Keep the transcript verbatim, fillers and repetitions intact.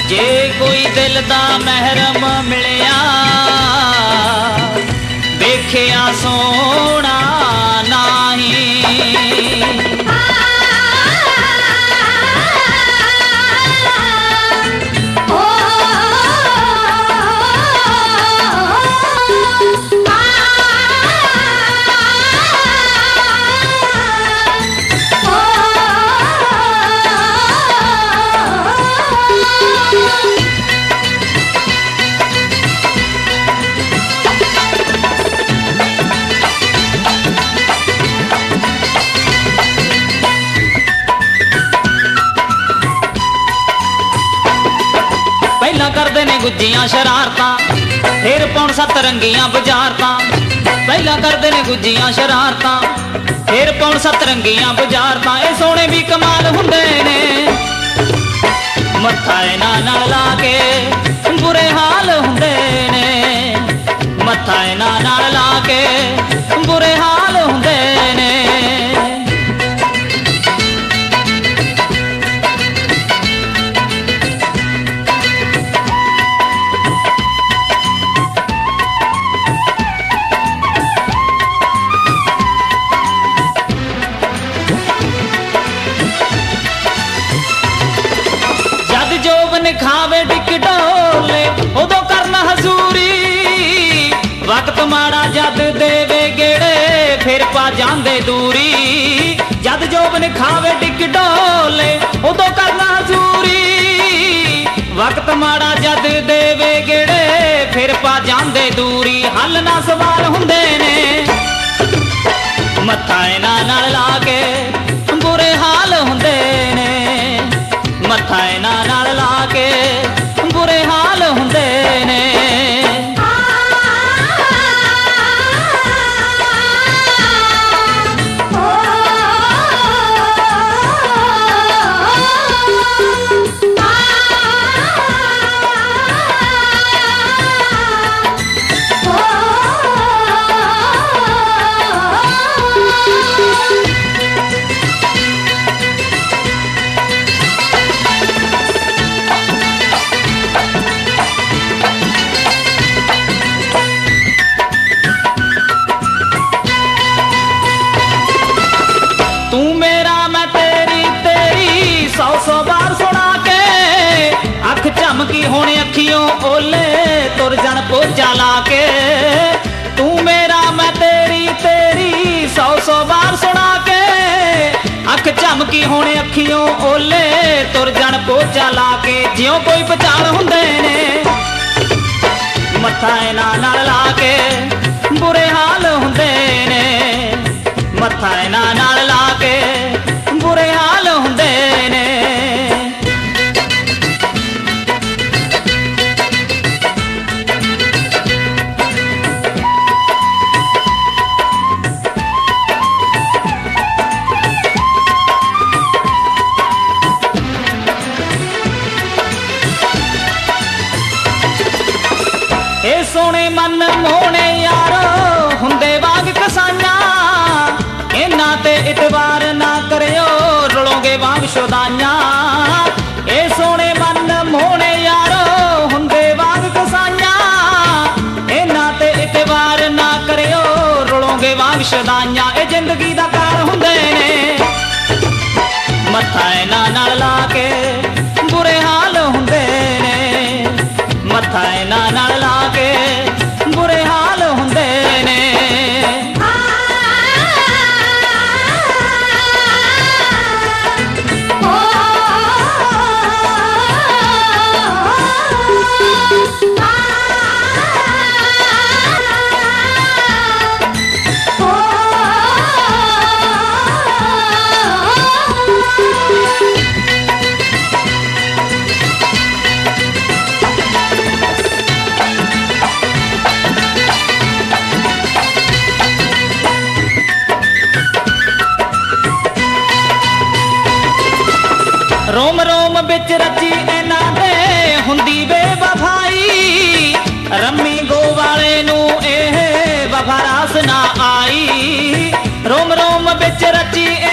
जे कोई दिल दा महरम मिलिया वेखिया सोना नाही। करदे ने गुज्जियां शरारतां फिर पौण सत्त रंगियां बजारतां। पहला करदे ने गुज्जियां शरारतां फिर पौण सत्त रंगियां बजारतां। ए सोने भी कमाल हुंदे ने मत्था इन्हां नाल ला के बुरे हाल हुंदे ने। मत्था इन्हां नाल ला के बुरे हाल हुंदे ने। खावे डिक डोले उदो करना हजूरी वक्त माड़ा जद देवे गेड़े फिर पा जांदे दूरी। जद जोबन खावे डिक डोले उदो करना हजूरी वक्त माड़ा जद देवे गेड़े फिर पा जांदे दूरी। हल ना सवाल हुंदे ने मत्था इन्हां नाल ला के बुरे हाल हुंदे ने। मत्था इन्हां नाल ला के बुरे हाल हुंदे ने। चमकी होने अखियों ओले तुर जन पोचा ला के। तू मेरा मैं तेरी तेरी सौ सौ बार सुना के। अख चमकी होने अखियों ओले तुर जन पोचा ला के। जियों कोई पहचान हुंदे ने मत्था इन्हां नाल ला के बुरे हाल हुंदे ने। मत्था इन्हां नाल ला के बुरे हाल हुंदे ने। सोने मन मोहने यारो हुंदे वाग कसाइयां। इन्हां ते इतबार ना करियो रुलोगे वाग शोदाइयां। ए सोने मन मोहने यारो हुंदे वाग कसाइयां। इन्हां ते इतबार ना करियो रुलोगे वाग शोदाइयां। ए जिंदगी दा कार हुंदे ने मत्था इन्हां नाल ला के बुरे हाल हुंदे ने। मत्था इन्हां नाल ला के बुरे हाल हुंदे ने। रोम रोम बिच रची इन्हां दे हुंदी बेवफाई। रम्मी गो वाले नूं इह वफा रास ना आई। रोम रोम बिच रची